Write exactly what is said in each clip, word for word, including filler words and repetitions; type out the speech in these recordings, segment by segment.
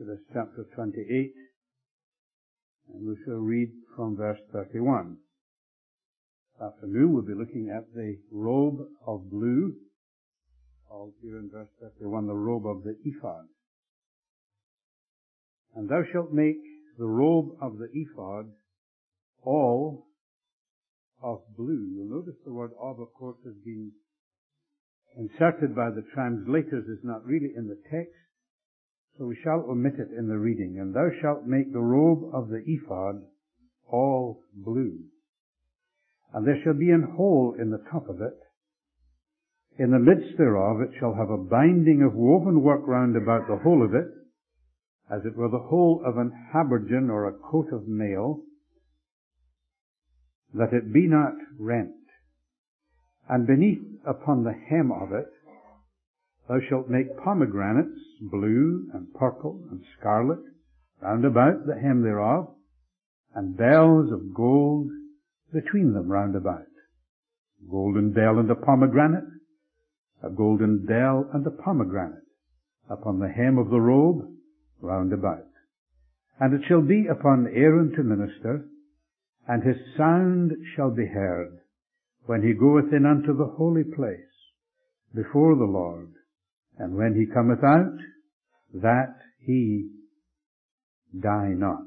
Exodus chapter twenty-eight, and we shall read from verse thirty-one. This afternoon we'll be looking at the robe of blue, called here in verse thirty-one the robe of the ephod. And thou shalt make the robe of the ephod all of blue. You'll notice the word of, of course, has been inserted by the translators, is not really in the text, so we shall omit it in the reading. And thou shalt make the robe of the ephod all blue. And there shall be an hole in the top of it. In the midst thereof it shall have a binding of woven work round about the whole of it, as it were the whole of an habergeon or a coat of mail, that it be not rent. And beneath upon the hem of it thou shalt make pomegranates, blue and purple and scarlet, round about the hem thereof, and bells of gold between them round about. A golden bell and a pomegranate, a golden bell and a pomegranate, upon the hem of the robe round about. And it shall be upon Aaron to minister, and his sound shall be heard when he goeth in unto the holy place before the Lord, and when he cometh out, that he die not.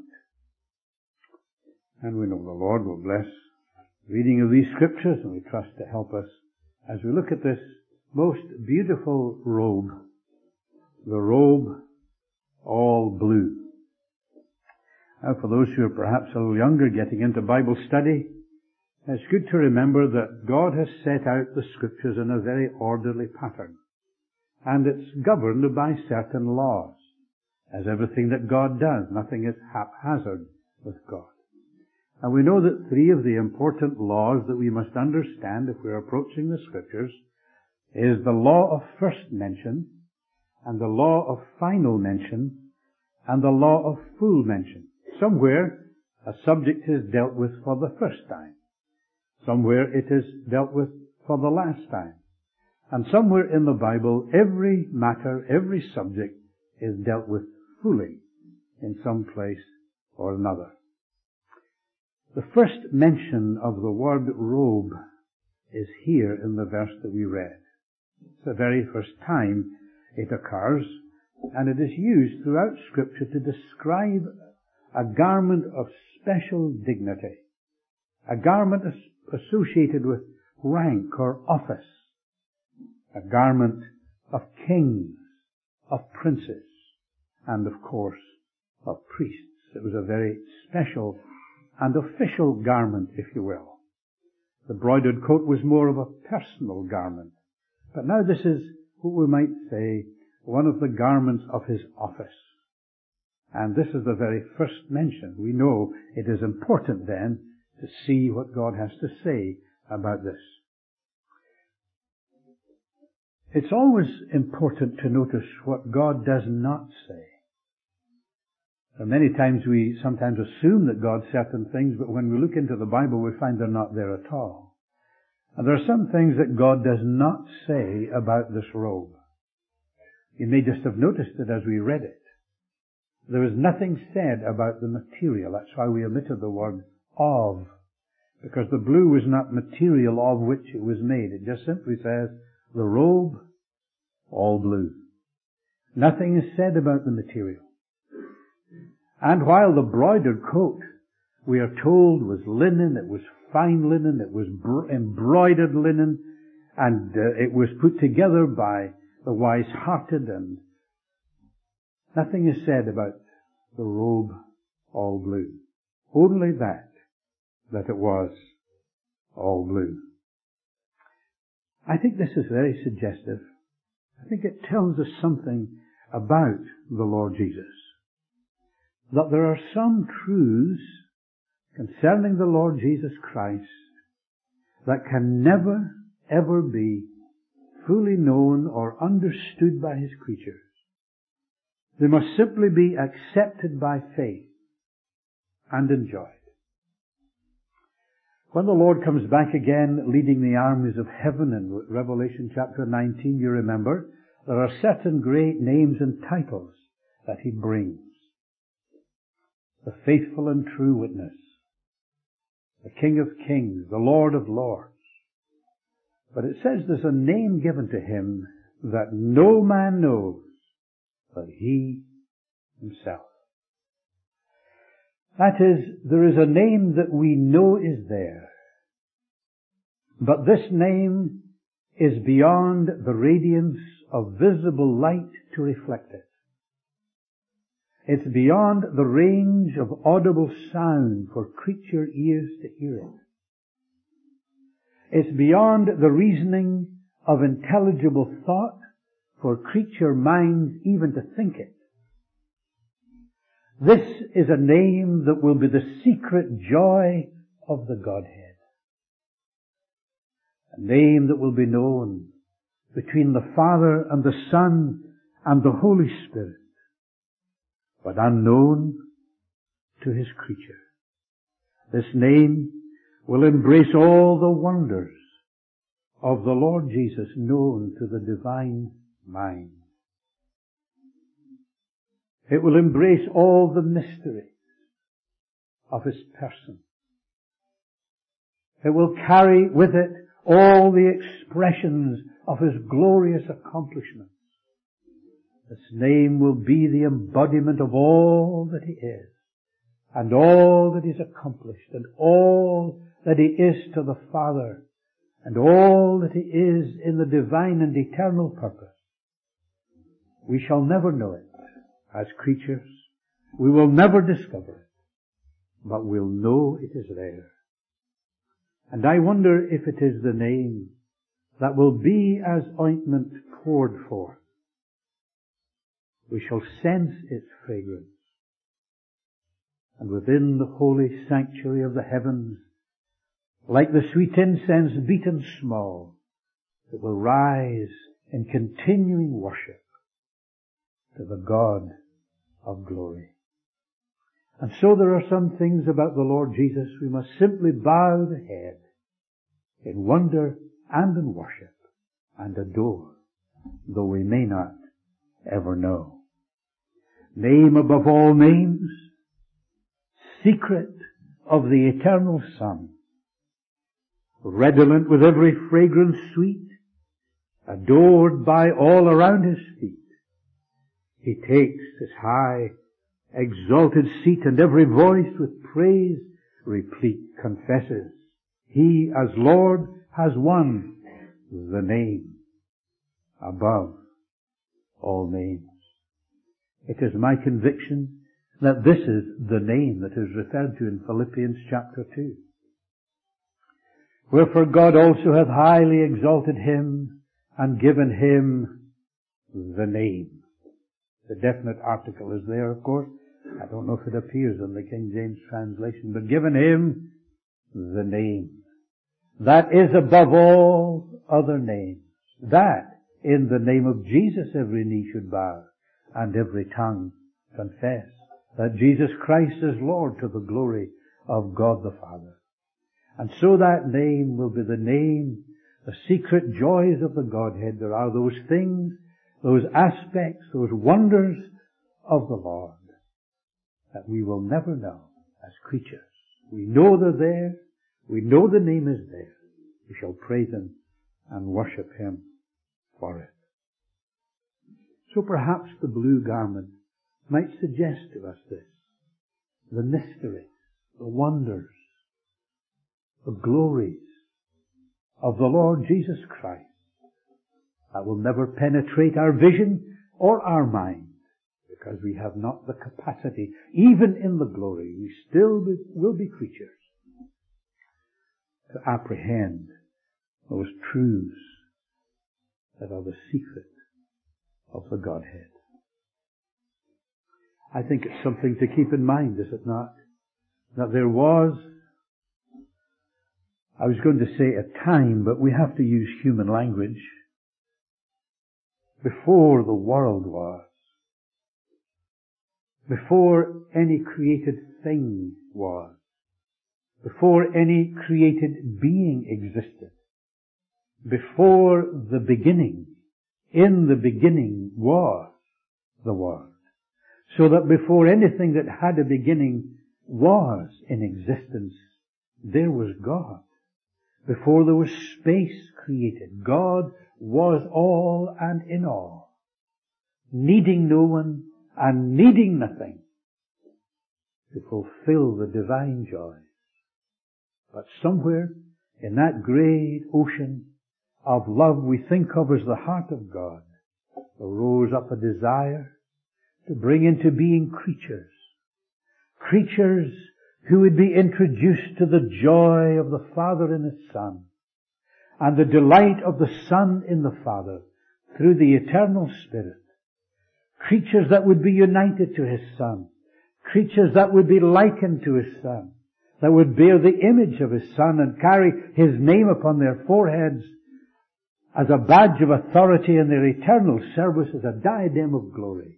And we know the Lord will bless reading of these scriptures, and we trust to help us as we look at this most beautiful robe, the robe all blue. Now, for those who are perhaps a little younger getting into Bible study, it's good to remember that God has set out the scriptures in a very orderly pattern. And it's governed by certain laws, as everything that God does. Nothing is haphazard with God. And we know that three of the important laws that we must understand if we're approaching the scriptures is the law of first mention, and the law of final mention, and the law of full mention. Somewhere a subject is dealt with for the first time. Somewhere it is dealt with for the last time. And somewhere in the Bible, every matter, every subject is dealt with fully in some place or another. The first mention of the word robe is here in the verse that we read. It's the very first time it occurs, and it is used throughout Scripture to describe a garment of special dignity, a garment associated with rank or office, a garment of kings, of princes, and of course of priests. It was a very special and official garment, if you will. The broidered coat was more of a personal garment. But now this is what we might say one of the garments of his office. And this is the very first mention. We know it is important then to see what God has to say about this. It's always important to notice what God does not say. And many times we sometimes assume that God said certain things, but when we look into the Bible we find they're not there at all. And there are some things that God does not say about this robe. You may just have noticed it as we read it. There is nothing said about the material. That's why we omitted the word of, because the blue was not material of which it was made. It just simply says, the robe, all blue. Nothing is said about the material. And while the broidered coat, we are told, was linen, it was fine linen, it was bro- embroidered linen, and uh, it was put together by the wise-hearted, and nothing is said about the robe all blue. Only that, that it was all blue. I think this is very suggestive. I think it tells us something about the Lord Jesus. That there are some truths concerning the Lord Jesus Christ that can never, ever be fully known or understood by His creatures. They must simply be accepted by faith and enjoyed. When the Lord comes back again leading the armies of heaven in Revelation chapter nineteen, you remember, there are certain great names and titles that He brings. The faithful and true witness, the King of Kings, the Lord of Lords. But it says there's a name given to Him that no man knows but He Himself. That is, there is a name that we know is there. But this name is beyond the radiance of visible light to reflect it. It's beyond the range of audible sound for creature ears to hear it. It's beyond the reasoning of intelligible thought for creature minds even to think it. This is a name that will be the secret joy of the Godhead. A name that will be known between the Father and the Son and the Holy Spirit, but unknown to His creature. This name will embrace all the wonders of the Lord Jesus known to the divine mind. It will embrace all the mysteries of His person. It will carry with it all the expressions of His glorious accomplishments. This name will be the embodiment of all that He is, and all that He's accomplished, and all that He is to the Father, and all that He is in the divine and eternal purpose. We shall never know it as creatures. We will never discover it, but we'll know it is there. And I wonder if it is the name that will be as ointment poured forth. We shall sense its fragrance. And within the holy sanctuary of the heavens, like the sweet incense beaten small, it will rise in continuing worship to the God of glory. And so there are some things about the Lord Jesus we must simply bow the head in wonder and in worship and adore, though we may not ever know. Name above all names, secret of the eternal Son, redolent with every fragrance sweet, adored by all around His feet. He takes His high, exalted seat, and every voice with praise replete confesses He as Lord has won the name above all names. It is my conviction that this is the name that is referred to in Philippians chapter two. Wherefore God also hath highly exalted Him and given Him the name. The definite article is there, of course. I don't know if it appears in the King James translation, but given Him the name that is above all other names, that in the name of Jesus every knee should bow and every tongue confess that Jesus Christ is Lord, to the glory of God the Father. And so that name will be the name, the secret joys of the Godhead. There are those things, those aspects, those wonders of the Lord that we will never know as creatures. We know they're there. We know the name is there. We shall praise Him and worship Him for it. So perhaps the blue garment might suggest to us this: the mysteries, the wonders, the glories of the Lord Jesus Christ that will never penetrate our vision or our mind, because we have not the capacity. Even in the glory, we still be, will be creatures to apprehend those truths that are the secret of the Godhead. I think it's something to keep in mind, is it not? That there was, I was going to say a time, but we have to use human language, before the world was, before any created thing was, before any created being existed, before the beginning, in the beginning was the Word. So that before anything that had a beginning was in existence, there was God. Before there was space created, God was all and in all, needing no one and needing nothing to fulfill the divine joy. But somewhere in that great ocean of love we think of as the heart of God, arose up a desire to bring into being creatures. Creatures who would be introduced to the joy of the Father in His Son, and the delight of the Son in the Father through the eternal Spirit. Creatures that would be united to His Son. Creatures that would be likened to His Son. That would bear the image of His Son and carry His name upon their foreheads as a badge of authority in their eternal service, as a diadem of glory.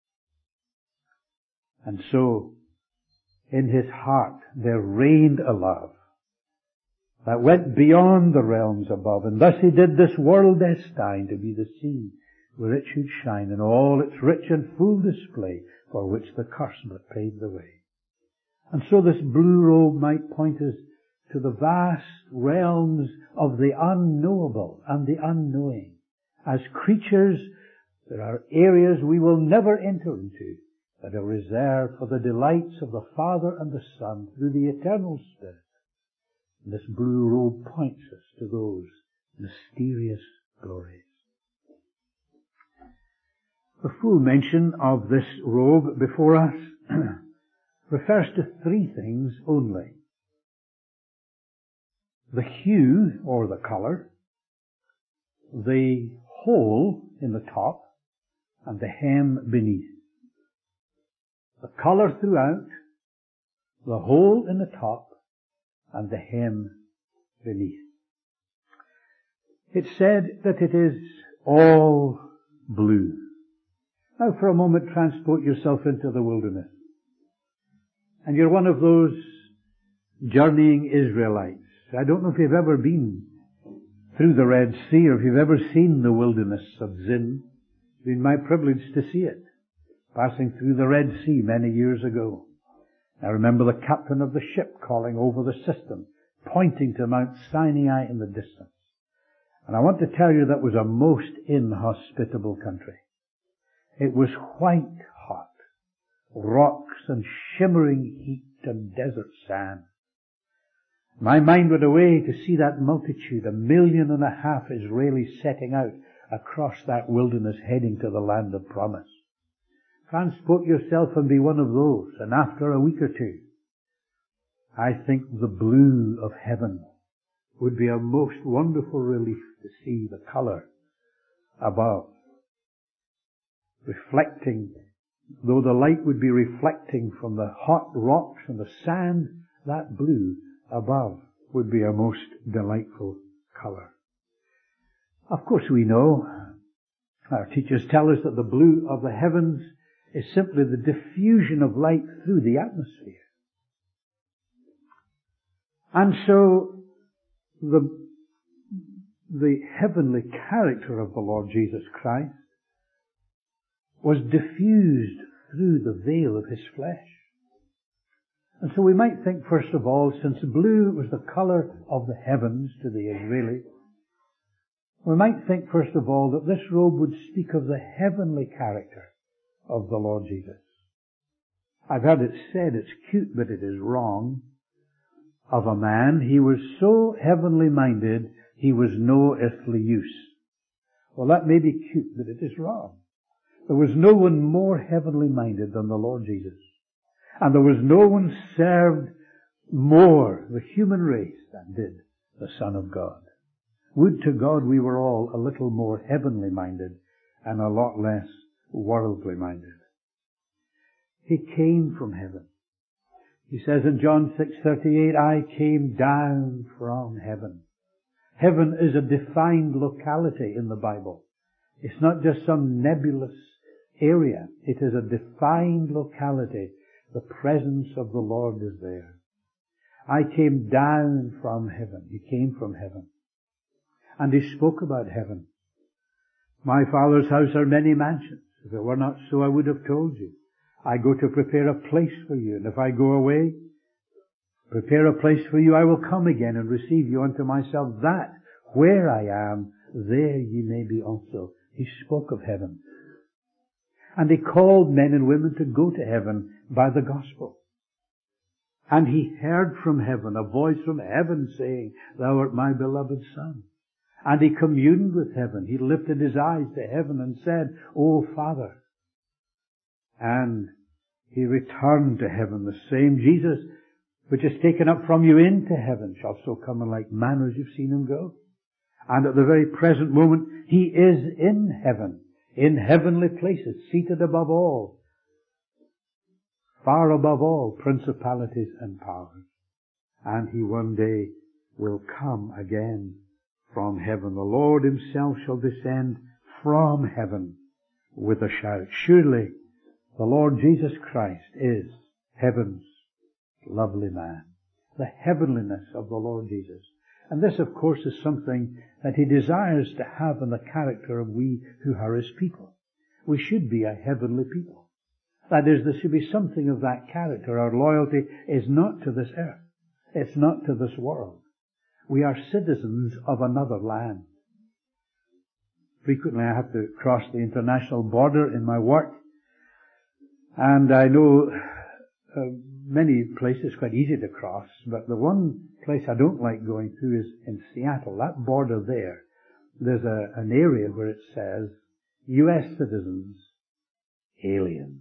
And so, in His heart there reigned a love that went beyond the realms above, and thus He did this world destined to be the sea where it should shine in all its rich and full display, for which the curse but paved the way. And so this blue robe might point us to the vast realms of the unknowable and the unknowing. As creatures, there are areas we will never enter into that are reserved for the delights of the Father and the Son through the eternal Spirit. And this blue robe points us to those mysterious glories. The full mention of this robe before us refers to three things only. The hue, or the colour, the hole in the top, and the hem beneath. The colour throughout, the hole in the top, and the hem beneath. It's said that it is all blue. Now for a moment transport yourself into the wilderness. And you're one of those journeying Israelites. I don't know if you've ever been through the Red Sea or if you've ever seen the wilderness of Zin. It's been my privilege to see it, passing through the Red Sea many years ago. I remember the captain of the ship calling over the system, pointing to Mount Sinai in the distance. And I want to tell you that was a most inhospitable country. It was white hot, rocks and shimmering heat and desert sand. My mind went away to see that multitude, a million and a half Israelis setting out across that wilderness heading to the land of promise. Transport yourself and be one of those, and after a week or two, I think the blue of heaven would be a most wonderful relief to see the colour above, reflecting, though the light would be reflecting from the hot rocks and the sand, that blue above would be a most delightful colour. Of course we know, our teachers tell us that the blue of the heavens is simply the diffusion of light through the atmosphere. And so the, the heavenly character of the Lord Jesus Christ was diffused through the veil of His flesh. And so we might think, first of all, since blue was the colour of the heavens to the Israelis, we might think, first of all, that this robe would speak of the heavenly character of the Lord Jesus. I've heard it said, it's cute, but it is wrong, of a man, he was so heavenly minded, he was no earthly use. Well, that may be cute, but it is wrong. There was no one more heavenly minded than the Lord Jesus. And there was no one served more the human race than did the Son of God. Would to God we were all a little more heavenly minded and a lot less worldly minded. He came from heaven. He says in John six thirty-eight, I came down from heaven. Heaven is a defined locality in the Bible. It's not just some nebulous area. It is a defined locality. The presence of the Lord is there. I came down from heaven. He came from heaven. And He spoke about heaven. My Father's house are many mansions. If it were not so, I would have told you. I go to prepare a place for you. And if I go away, prepare a place for you, I will come again and receive you unto myself, that where I am, there ye may be also. He spoke of heaven. And he called men and women to go to heaven by the gospel. And he heard from heaven, a voice from heaven saying, Thou art my beloved Son. And he communed with heaven. He lifted his eyes to heaven and said, O Father. And he returned to heaven. The same Jesus which is taken up from you into heaven shall so come in like manner as you've seen him go. And at the very present moment, he is in heaven, in heavenly places, seated above all, far above all principalities and powers. And he one day will come again from heaven. The Lord himself shall descend from heaven with a shout. Surely the Lord Jesus Christ is heaven's lovely man. The heavenliness of the Lord Jesus. And this, of course, is something that he desires to have in the character of we who are his people. We should be a heavenly people. That is, there should be something of that character. Our loyalty is not to this earth. It's not to this world. We are citizens of another land. Frequently I have to cross the international border in my work. And I know uh, many places quite easy to cross, but the one place I don't like going through is in Seattle. That border there, there's a, an area where it says, U S citizens, aliens.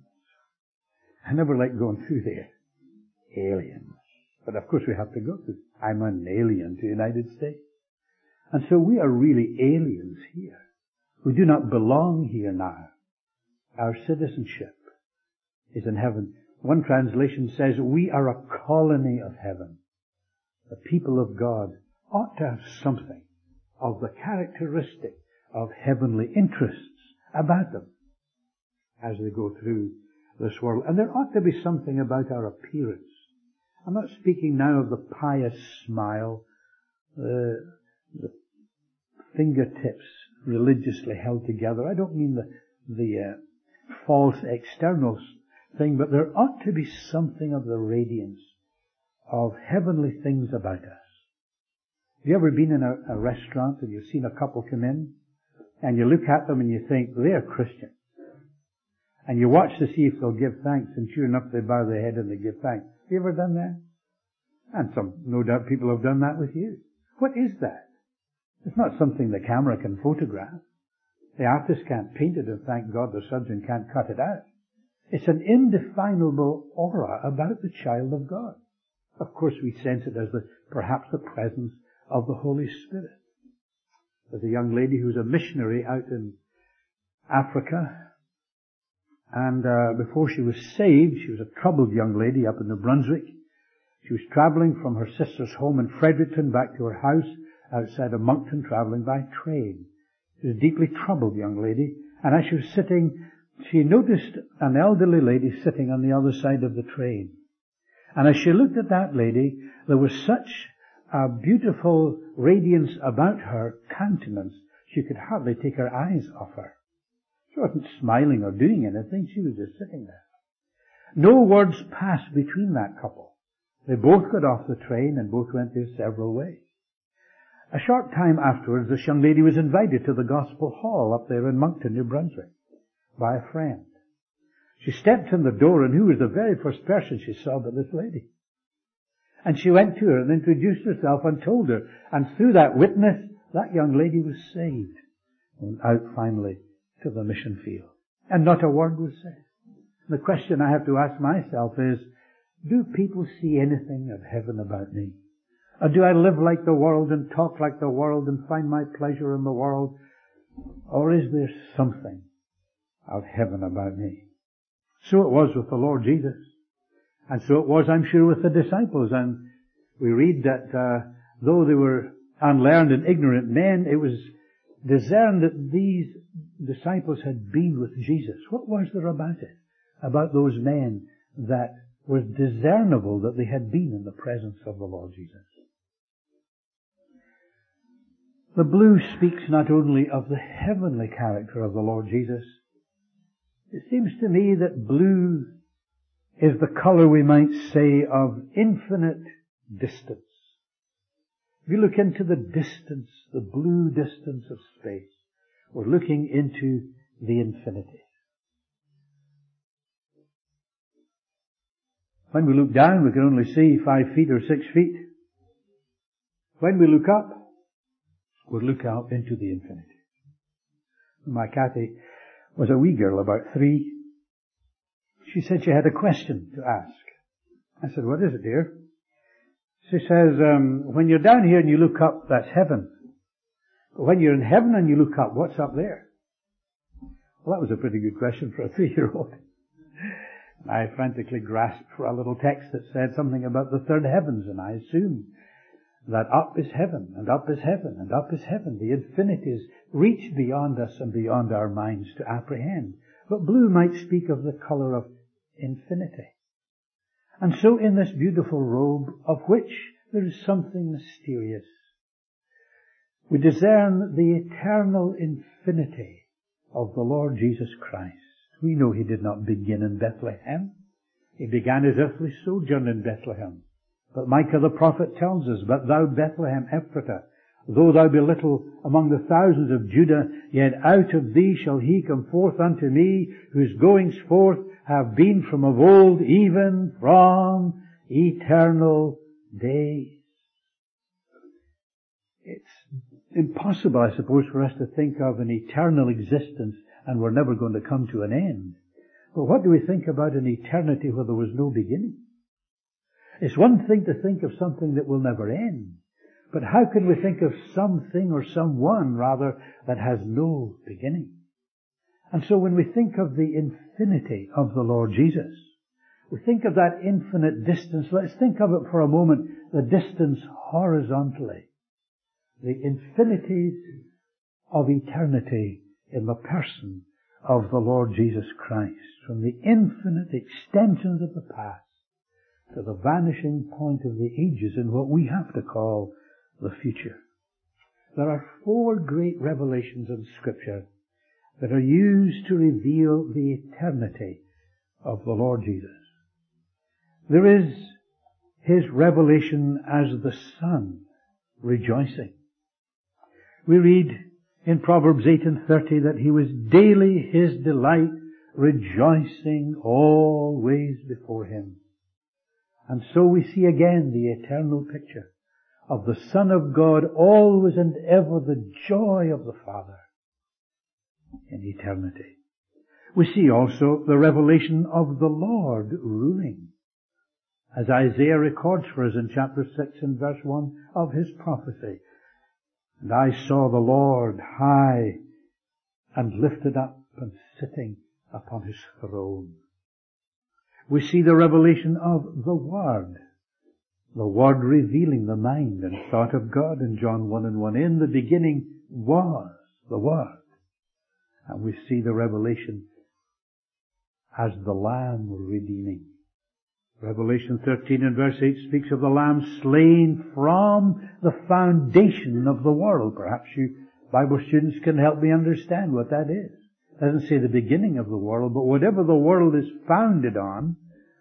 I never like going through there. Aliens. But of course we have to go through. I'm an alien to the United States. And so we are really aliens here. We do not belong here now. Our citizenship is in heaven. One translation says, we are a colony of heaven. The people of God ought to have something of the characteristic of heavenly interests about them as they go through this world. And there ought to be something about our appearance. I'm not speaking now of the pious smile, uh, the fingertips religiously held together. I don't mean the, the uh, false external thing, but there ought to be something of the radiance of heavenly things about us. Have you ever been in a, a restaurant and you've seen a couple come in and you look at them and you think, they're Christian. And you watch to see if they'll give thanks, and sure enough they bow their head and they give thanks. Have you ever done that? And some, no doubt people have done that with you. What is that? It's not something the camera can photograph. The artist can't paint it, and thank God the surgeon can't cut it out. It's an indefinable aura about the child of God. Of course we sense it as the, perhaps the presence of the Holy Spirit. There's a young lady who's a missionary out in Africa, and uh, before she was saved, she was a troubled young lady up in New Brunswick. She was traveling from her sister's home in Fredericton back to her house outside of Moncton, traveling by train. She was a deeply troubled young lady, and as she was sitting, she noticed an elderly lady sitting on the other side of the train. And as she looked at that lady, there was such a beautiful radiance about her countenance, she could hardly take her eyes off her. She wasn't smiling or doing anything, she was just sitting there. No words passed between that couple. They both got off the train and both went their several ways. A short time afterwards, this young lady was invited to the Gospel Hall up there in Moncton, New Brunswick, by a friend. She stepped in the door, and who was the very first person she saw but this lady? And she went to her and introduced herself and told her, and through that witness, that young lady was saved. And out finally to the mission field. And not a word was said. The question I have to ask myself is, do people see anything of heaven about me? Or do I live like the world and talk like the world and find my pleasure in the world? Or is there something of heaven about me? So it was with the Lord Jesus. And so it was, I'm sure, with the disciples. And we read that uh, though they were unlearned and ignorant men, it was discerned that these disciples had been with Jesus. What was there about it? About those men that was discernible that they had been in the presence of the Lord Jesus. The blue speaks not only of the heavenly character of the Lord Jesus. It seems to me that blue is the color, we might say, of infinite distance. If you look into the distance, the blue distance of space, we're looking into the infinity. When we look down, we can only see five feet or six feet. When we look up, we look out into the infinity. My Cathy was a wee girl, about three. She said she had a question to ask. I said, what is it, dear? She says, um, when you're down here and you look up, that's heaven. But when you're in heaven and you look up, what's up there? Well, that was a pretty good question for a three-year-old. I frantically grasped for a little text that said something about the third heavens, and I assumed that up is heaven, and up is heaven, and up is heaven. The infinities reach beyond us and beyond our minds to apprehend. But blue might speak of the color of infinity. And so in this beautiful robe, of which there is something mysterious, we discern the eternal infinity of the Lord Jesus Christ. We know He did not begin in Bethlehem. He began His earthly sojourn in Bethlehem. But Micah the prophet tells us, but thou Bethlehem Ephratah, though thou be little among the thousands of Judah, yet out of thee shall he come forth unto me, whose goings forth have been from of old, even from eternal days. It's impossible, I suppose, for us to think of an eternal existence and we're never going to come to an end. But what do we think about an eternity where there was no beginning? It's one thing to think of something that will never end. But how can we think of something or someone, rather, that has no beginning? And so when we think of the infinity of the Lord Jesus, we think of that infinite distance. Let's think of it for a moment, the distance horizontally. The infinities of eternity in the person of the Lord Jesus Christ. From the infinite extensions of the past to the vanishing point of the ages in what we have to call the future. There are four great revelations in Scripture that are used to reveal the eternity of the Lord Jesus. There is His revelation as the Son rejoicing. We read in Proverbs eight and thirty that He was daily His delight, rejoicing always before Him. And so we see again the eternal picture of the Son of God, always and ever the joy of the Father in eternity. We see also the revelation of the Lord ruling, as Isaiah records for us in chapter six and verse one of his prophecy. And I saw the Lord high and lifted up and sitting upon His throne. We see the revelation of the Word, the Word revealing the mind and thought of God in John one and one. In the beginning was the Word. And we see the revelation as the Lamb redeeming. Revelation thirteen and verse eight speaks of the Lamb slain from the foundation of the world. Perhaps you Bible students can help me understand what that is. It doesn't say the beginning of the world, but whatever the world is founded on,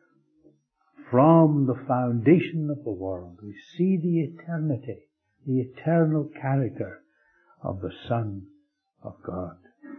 from the foundation of the world, we see the eternity, the eternal character of the Son of God.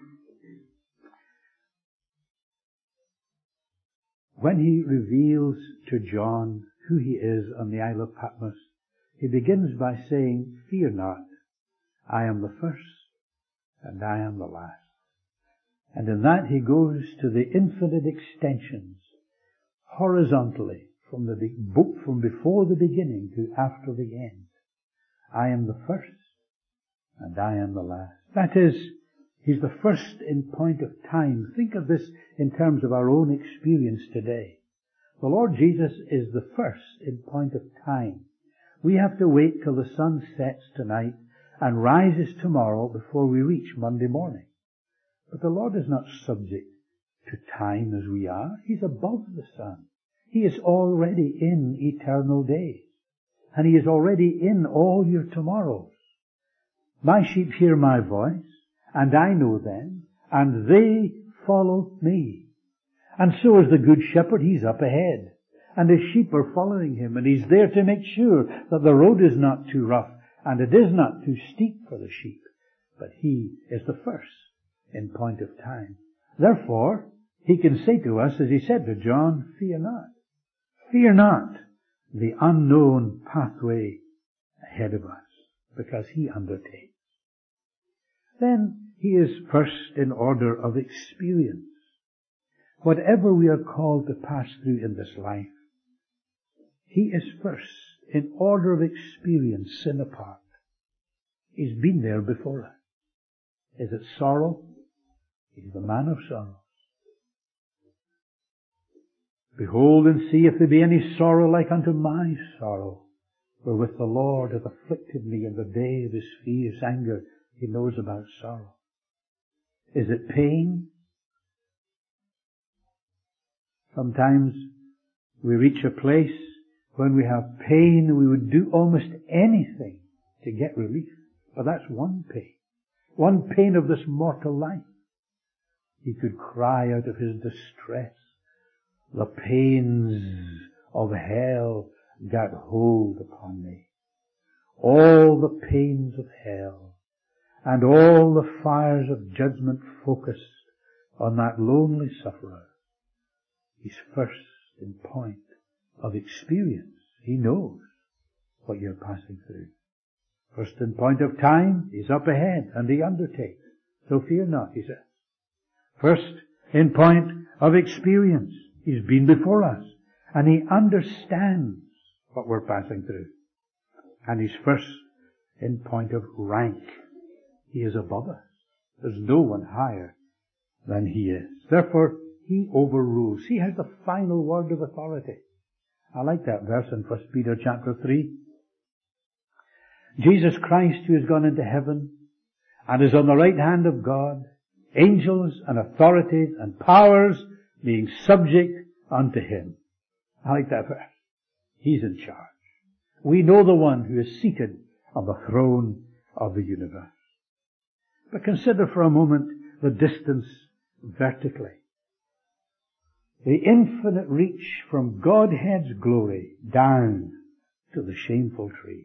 When He reveals to John who He is on the Isle of Patmos, He begins by saying, fear not, I am the first and I am the last. And in that He goes to the infinite extensions, horizontally, from the book from before the beginning to after the end. I am the first and I am the last. That is, He's the first in point of time. Think of this in terms of our own experience today. The Lord Jesus is the first in point of time. We have to wait till the sun sets tonight and rises tomorrow before we reach Monday morning. But the Lord is not subject to time as we are. He's above the sun. He is already in eternal days. And He is already in all your tomorrows. My sheep hear my voice, and I know them, and they follow me. And so is the good shepherd. He's up ahead. And his sheep are following him. And he's there to make sure that the road is not too rough and it is not too steep for the sheep. But he is the first in point of time. Therefore, he can say to us, as he said to John, fear not. Fear not the unknown pathway ahead of us, because he undertakes. Then he is first in order of experience. Whatever we are called to pass through in this life, he is first in order of experience, sin apart. He's been there before us. Is it sorrow? He's the man of sorrows. Behold and see if there be any sorrow like unto my sorrow, wherewith the Lord hath afflicted me in the day of his fierce anger. He knows about sorrow. Is it pain? Sometimes we reach a place when we have pain, we would do almost anything to get relief. But that's one pain. One pain of this mortal life. He could cry out of his distress, the pains of hell got hold upon me. All the pains of hell and all the fires of judgment focused on that lonely sufferer. He's first in point of experience. He knows what you're passing through. First in point of time, he's up ahead and he undertakes. So fear not, he says. First in point of experience, he's been before us and he understands what we're passing through. And he's first in point of rank. He is above us. There's no one higher than he is. Therefore, he overrules. He has the final word of authority. I like that verse in First Peter chapter three. Jesus Christ, who has gone into heaven and is on the right hand of God, angels and authorities and powers being subject unto him. I like that verse. He's in charge. We know the one who is seated on the throne of the universe. But consider for a moment the distance vertically. The infinite reach from Godhead's glory down to the shameful tree.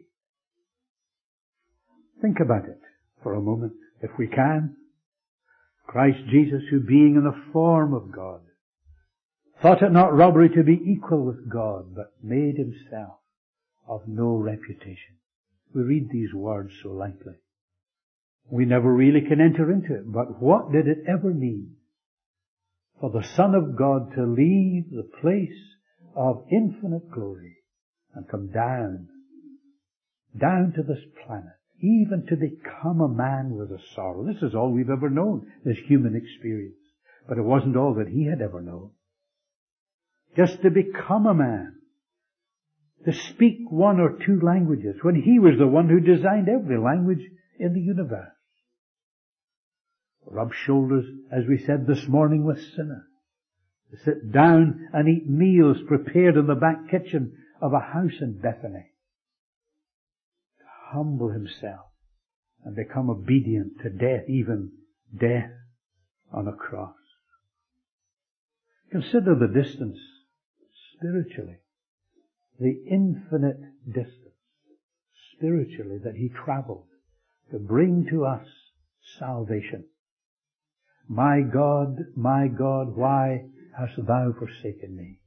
Think about it for a moment, if we can. Christ Jesus, who being in the form of God, thought it not robbery to be equal with God, but made himself of no reputation. We read these words so lightly. We never really can enter into it, but what did it ever mean for the Son of God to leave the place of infinite glory and come down, down to this planet, even to become a man with a sorrow? This is all we've ever known, this human experience. But it wasn't all that he had ever known. Just to become a man, to speak one or two languages, when he was the one who designed every language in the universe. Rub shoulders, as we said this morning, with sinners. To sit down and eat meals prepared in the back kitchen of a house in Bethany. To humble himself and become obedient to death, even death on a cross. Consider the distance spiritually. The infinite distance spiritually that he traveled to bring to us salvation. My God, my God, why hast thou forsaken me?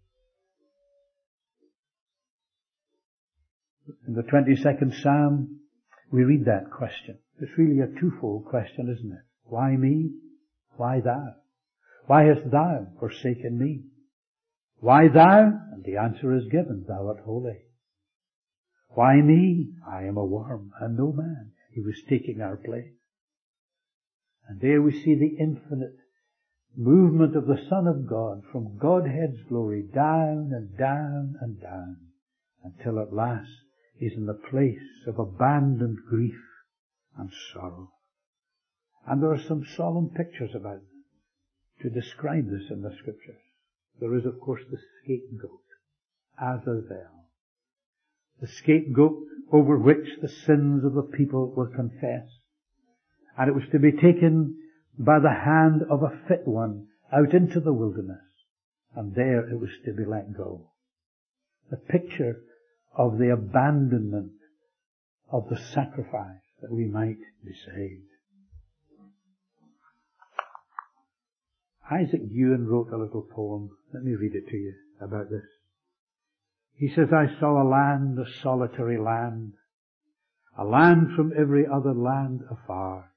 In the twenty-second Psalm, we read that question. It's really a twofold question, isn't it? Why me? Why thou? Why hast thou forsaken me? Why thou? And the answer is given, thou art holy. Why me? I am a worm and no man. He was taking our place. And there we see the infinite movement of the Son of God from Godhead's glory down and down and down until at last he's in the place of abandoned grief and sorrow. And there are some solemn pictures about it to describe this in the Scriptures. There is, of course, the scapegoat, Azazel. The scapegoat over which the sins of the people were confessed. And it was to be taken by the hand of a fit one out into the wilderness and there it was to be let go. The picture of the abandonment of the sacrifice that we might be saved. Isaac Ewan wrote a little poem. Let me read it to you about this. He says, I saw a land, a solitary land, a land from every other land afar.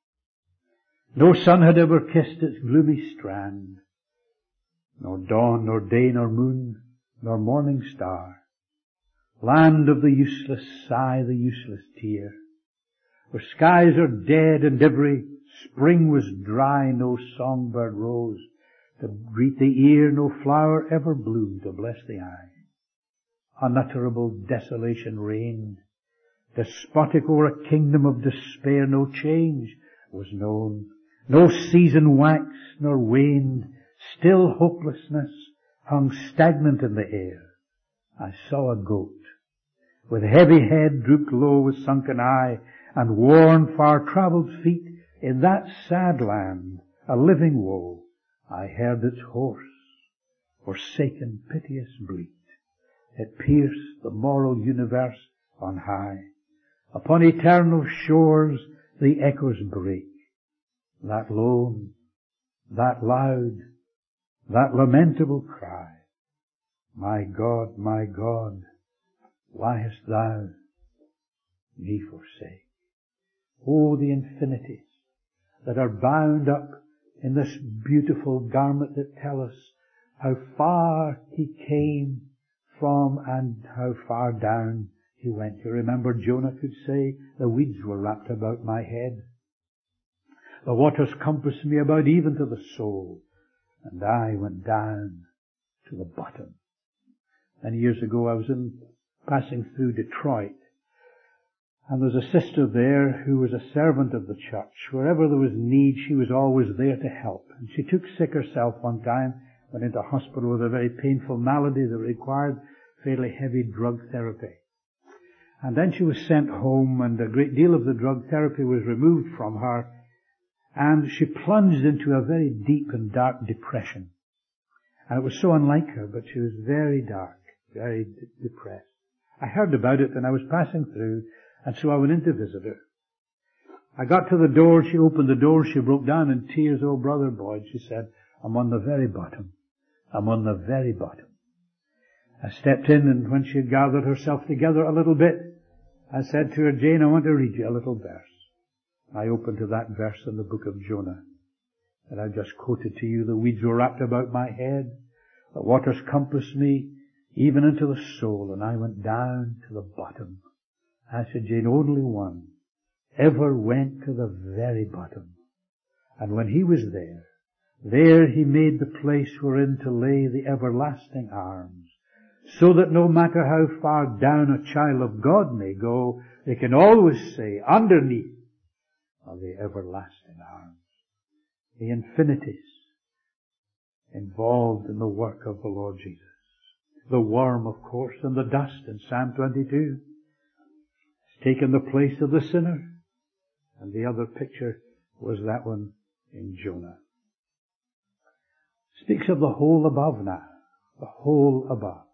No sun had ever kissed its gloomy strand, nor dawn, nor day, nor moon, nor morning star. Land of the useless sigh, the useless tear, where skies are dead and every spring was dry, no songbird rose to greet the ear, no flower ever bloomed to bless the eye. Unutterable desolation reigned, despotic o'er a kingdom of despair. No change was known, no season waxed nor waned. Still hopelessness hung stagnant in the air. I saw a goat, with heavy head drooped low, with sunken eye, and worn, far-travelled feet. In that sad land, a living woe, I heard its hoarse, forsaken, piteous bleat. It pierced the moral universe on high. Upon eternal shores the echoes break. That lone, that loud, that lamentable cry, my God, my God, why hast thou me forsake? Oh, the infinities that are bound up in this beautiful garment that tell us how far he came from and how far down he went. You remember Jonah could say, the weeds were wrapped about my head. The waters compassed me about even to the soul, and I went down to the bottom. Many years ago I was in, passing through Detroit, and there was a sister there who was a servant of the church. Wherever there was need, she was always there to help. And she took sick herself one time, went into hospital with a very painful malady that required fairly heavy drug therapy. And then she was sent home, and a great deal of the drug therapy was removed from her, and she plunged into a very deep and dark depression. And it was so unlike her, but she was very dark, very d- depressed. I heard about it, and I was passing through, and so I went in to visit her. I got to the door, she opened the door, she broke down in tears. Oh, Brother Boyd, she said, I'm on the very bottom. I'm on the very bottom. I stepped in, and when she had gathered herself together a little bit, I said to her, Jane, I want to read you a little verse. I opened to that verse in the book of Jonah that I just quoted to you. The weeds were wrapped about my head, the waters compassed me, even into the soul, and I went down to the bottom. I said, Jane, only one ever went to the very bottom. And when he was there, there he made the place wherein to lay the everlasting arms, so that no matter how far down a child of God may go, they can always say, underneath are the everlasting arms. The infinities involved in the work of the Lord Jesus. The worm, of course, and the dust in Psalm twenty-two has taken the place of the sinner. And the other picture was that one in Jonah. Speaks of the whole above now. The whole above.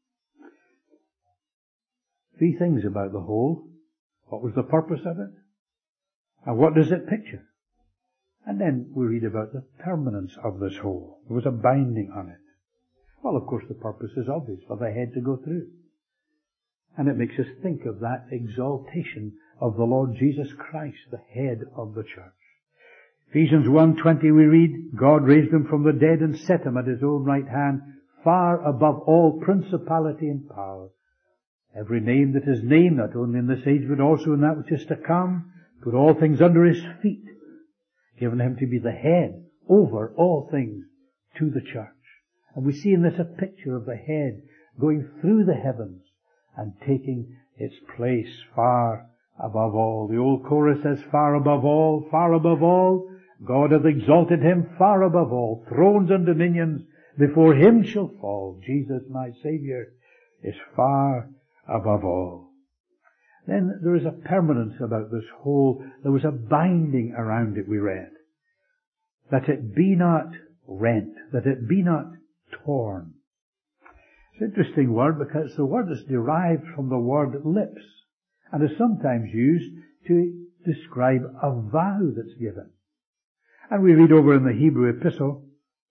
Three things about the whole. What was the purpose of it? And what does it picture? And then we read about the permanence of this whole. There was a binding on it. Well, of course, the purpose is obvious, for the head to go through. And it makes us think of that exaltation of the Lord Jesus Christ, the head of the church. Ephesians one twenty we read, God raised him from the dead and set him at his own right hand, far above all principality and power. Every name that is named, not only in this age, but also in that which is to come, put all things under his feet, given him to be the head over all things to the church. And we see in this a picture of the head going through the heavens and taking its place far above all. The old chorus says, far above all, far above all, God hath exalted him far above all. Thrones and dominions before him shall fall. Jesus, my Saviour, is far above all. Then there is a permanence about this whole. There was a binding around it, we read. That it be not rent, that it be not torn. It's an interesting word because it's the word that's derived from the word lips and is sometimes used to describe a vow that's given. And we read over in the Hebrew epistle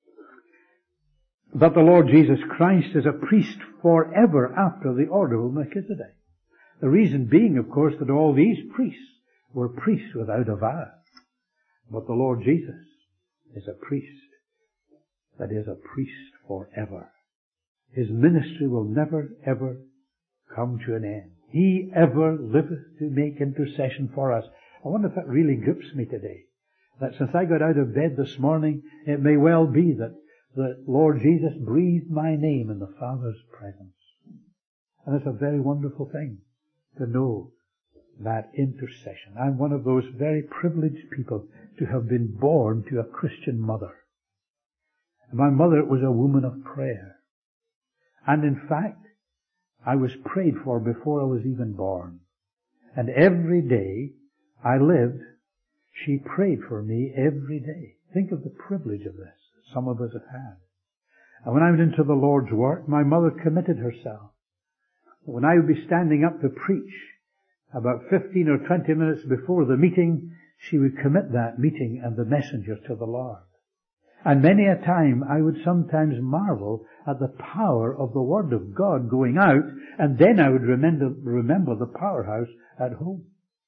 that the Lord Jesus Christ is a priest forever after the order of Melchizedek. The reason being, of course, that all these priests were priests without a vow. But the Lord Jesus is a priest that is a priest forever. His ministry will never, ever come to an end. He ever liveth to make intercession for us. I wonder if that really grips me today. That since I got out of bed this morning, it may well be that the Lord Jesus breathed my name in the Father's presence. And it's a very wonderful thing to know that intercession. I'm one of those very privileged people to have been born to a Christian mother. And my mother was a woman of prayer. And in fact, I was prayed for before I was even born. And every day I lived, she prayed for me every day. Think of the privilege of this that some of us have had. And when I went into the Lord's work, my mother committed herself. When I would be standing up to preach, about fifteen or twenty minutes before the meeting, she would commit that meeting and the messenger to the Lord. And many a time I would sometimes marvel at the power of the Word of God going out, and then I would remember, remember the powerhouse at home.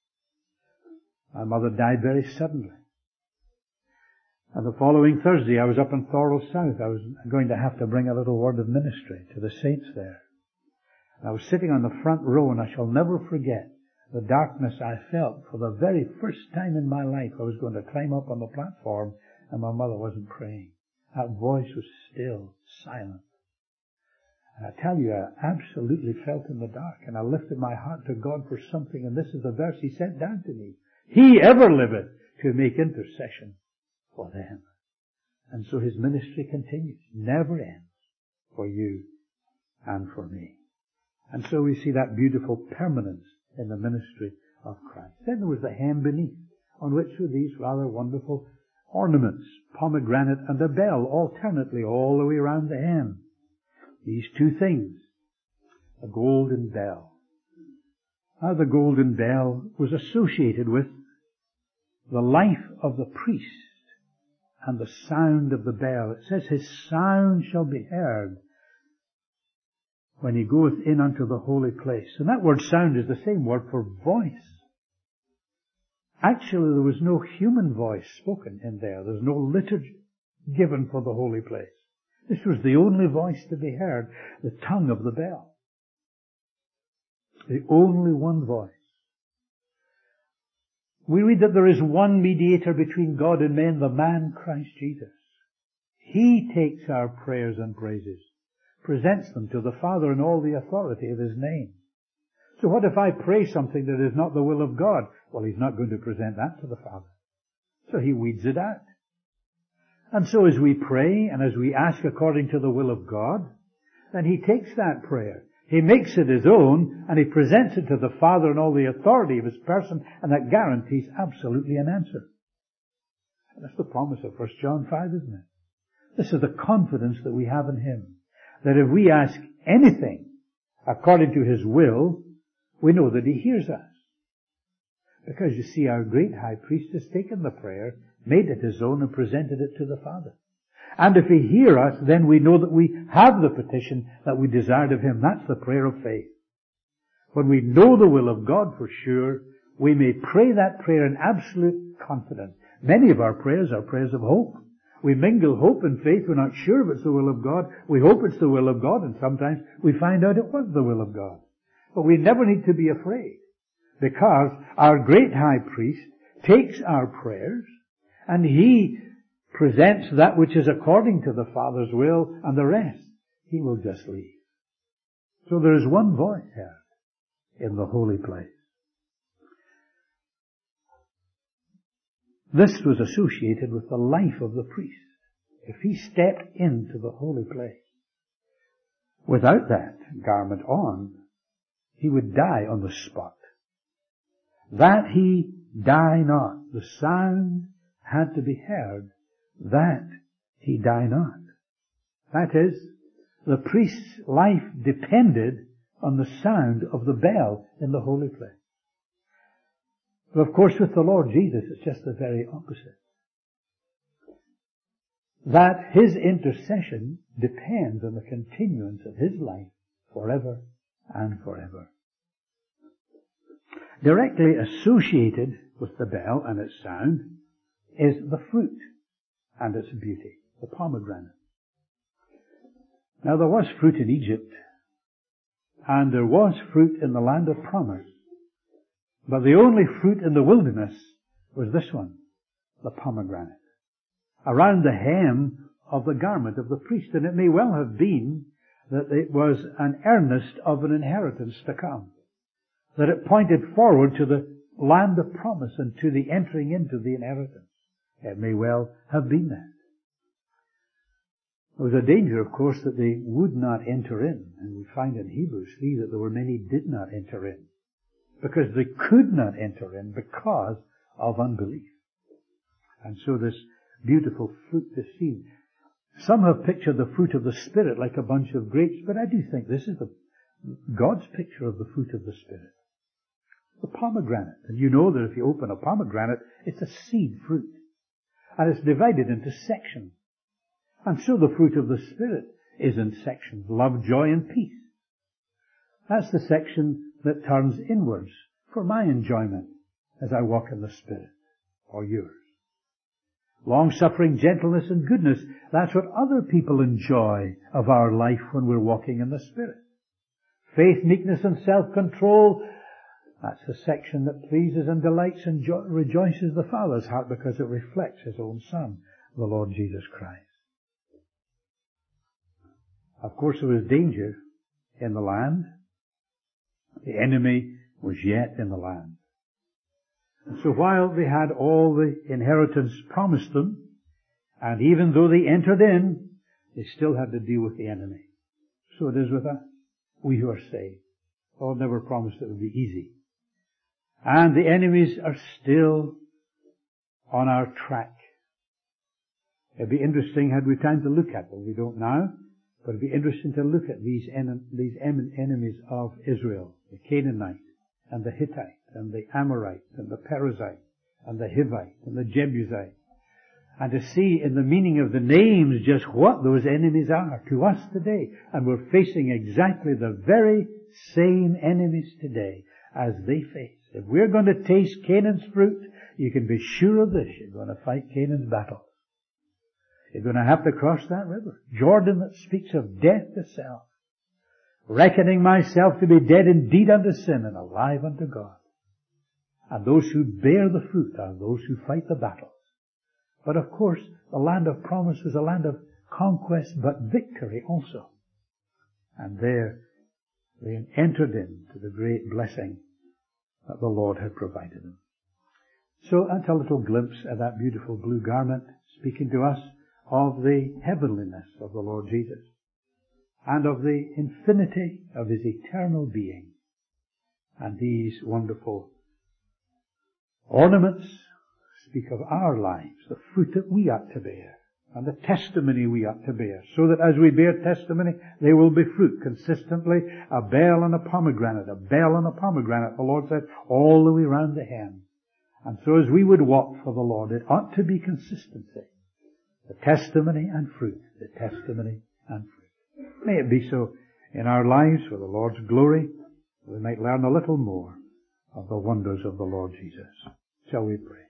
My mother died very suddenly. And the following Thursday I was up in Thurles South. I was going to have to bring a little word of ministry to the saints there. I was sitting on the front row, and I shall never forget the darkness I felt for the very first time in my life. I was going to climb up on the platform, and my mother wasn't praying. That voice was still, silent. And I tell you, I absolutely felt in the dark, and I lifted my heart to God for something, and this is the verse He sent down to me. He ever liveth to make intercession for them. And so His ministry continues, never ends, for you and for me. And so we see that beautiful permanence in the ministry of Christ. Then there was the hem beneath, on which were these rather wonderful ornaments, pomegranate and a bell, alternately all the way around the hem. These two things, a golden bell. Now the golden bell was associated with the life of the priest and the sound of the bell. It says, his sound shall be heard when he goeth in unto the holy place. And that word sound is the same word for voice. Actually, there was no human voice spoken in there. There's no liturgy given for the holy place. This was the only voice to be heard, the tongue of the bell. The only one voice. We read that there is one mediator between God and men, the man Christ Jesus. He takes our prayers and praises, presents them to the Father in all the authority of His name. So what if I pray something that is not the will of God? Well, He's not going to present that to the Father. So He weeds it out. And so as we pray and as we ask according to the will of God, then He takes that prayer. He makes it His own, and He presents it to the Father in all the authority of His person, and that guarantees absolutely an answer. And that's the promise of First John five, isn't it? This is the confidence that we have in Him. That if we ask anything according to His will, we know that He hears us. Because you see, our great high priest has taken the prayer, made it His own, and presented it to the Father. And if He hear us, then we know that we have the petition that we desired of Him. That's the prayer of faith. When we know the will of God for sure, we may pray that prayer in absolute confidence. Many of our prayers are prayers of hope. We mingle hope and faith. We're not sure if it's the will of God. We hope it's the will of God, and sometimes we find out it was the will of God. But we never need to be afraid, because our great high priest takes our prayers and He presents that which is according to the Father's will, and the rest He will just leave. So there is one voice heard in the holy place. This was associated with the life of the priest. If he stepped into the holy place without that garment on, he would die on the spot. That he die not. The sound had to be heard, that he die not. That is, the priest's life depended on the sound of the bell in the holy place. But of course with the Lord Jesus it's just the very opposite. That His intercession depends on the continuance of His life forever and forever. Directly associated with the bell and its sound is the fruit and its beauty, the pomegranate. Now there was fruit in Egypt, and there was fruit in the land of promise, but the only fruit in the wilderness was this one, the pomegranate, around the hem of the garment of the priest. And it may well have been that it was an earnest of an inheritance to come, that it pointed forward to the land of promise and to the entering into the inheritance. It may well have been that. There was a danger, of course, that they would not enter in. And we find in Hebrews three that there were many did not enter in, because they could not enter in because of unbelief. And so this beautiful fruit is seen. Some have pictured the fruit of the Spirit like a bunch of grapes, but I do think this is the, God's picture of the fruit of the Spirit. The pomegranate. And you know that if you open a pomegranate, it's a seed fruit. And it's divided into sections. And so the fruit of the Spirit is in sections. Love, joy, and peace. That's the section that turns inwards for my enjoyment as I walk in the Spirit, or yours. Long-suffering, gentleness, and goodness. That's what other people enjoy of our life when we're walking in the Spirit. Faith, meekness, and self-control. That's the section that pleases and delights and jo- rejoices the Father's heart because it reflects His own Son, the Lord Jesus Christ. Of course, there was danger in the land. The enemy was yet in the land. And so while they had all the inheritance promised them, and even though they entered in, they still had to deal with the enemy. So it is with us, we who are saved. God never promised it would be easy. And the enemies are still on our track. It'd be interesting had we time to look at them. We don't now. But it'd be interesting to look at these, en- these en- enemies of Israel, the Canaanite, and the Hittite, and the Amorite, and the Perizzite, and the Hivite, and the Jebusite, and to see in the meaning of the names just what those enemies are to us today. And we're facing exactly the very same enemies today as they face. If we're going to taste Canaan's fruit, you can be sure of this, you're going to fight Canaan's battle. You're going to have to cross that river. Jordan that speaks of death to self. Reckoning myself to be dead indeed unto sin and alive unto God. And those who bear the fruit are those who fight the battles. But of course, the land of promise is a land of conquest but victory also. And there they entered into the great blessing that the Lord had provided them. So that's a little glimpse of that beautiful blue garment speaking to us of the heavenliness of the Lord Jesus and of the infinity of His eternal being. And these wonderful ornaments speak of our lives, the fruit that we ought to bear and the testimony we ought to bear, so that as we bear testimony, there will be fruit consistently, a bell and a pomegranate, a bell and a pomegranate, the Lord said, all the way round the hem. And so as we would walk for the Lord, it ought to be consistency. The testimony and fruit. The testimony and fruit. May it be so in our lives for the Lord's glory, that we might learn a little more of the wonders of the Lord Jesus. Shall we pray?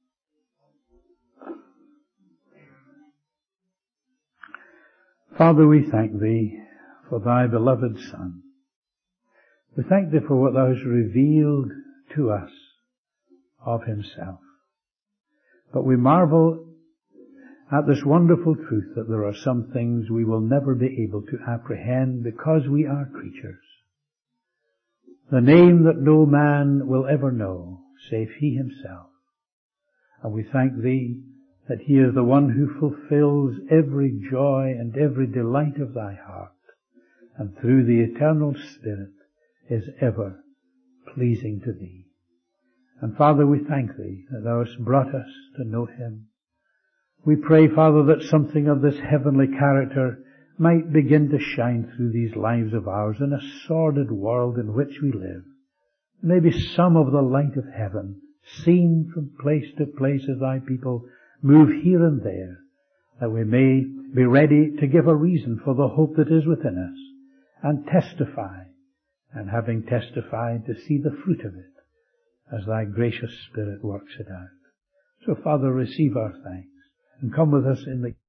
Father, we thank Thee for Thy beloved Son. We thank Thee for what Thou hast revealed to us of Himself. But we marvel at this wonderful truth that there are some things we will never be able to apprehend because we are creatures. The name that no man will ever know, save He Himself. And we thank Thee that He is the one who fulfills every joy and every delight of Thy heart, and through the eternal Spirit is ever pleasing to Thee. And Father, we thank Thee that Thou hast brought us to know Him. We pray, Father, that something of this heavenly character might begin to shine through these lives of ours in a sordid world in which we live. Maybe some of the light of heaven, seen from place to place as thy people move here and there, that we may be ready to give a reason for the hope that is within us, and testify, and having testified, to see the fruit of it, as thy gracious Spirit works it out. So, Father, receive our thanks, and come with us in the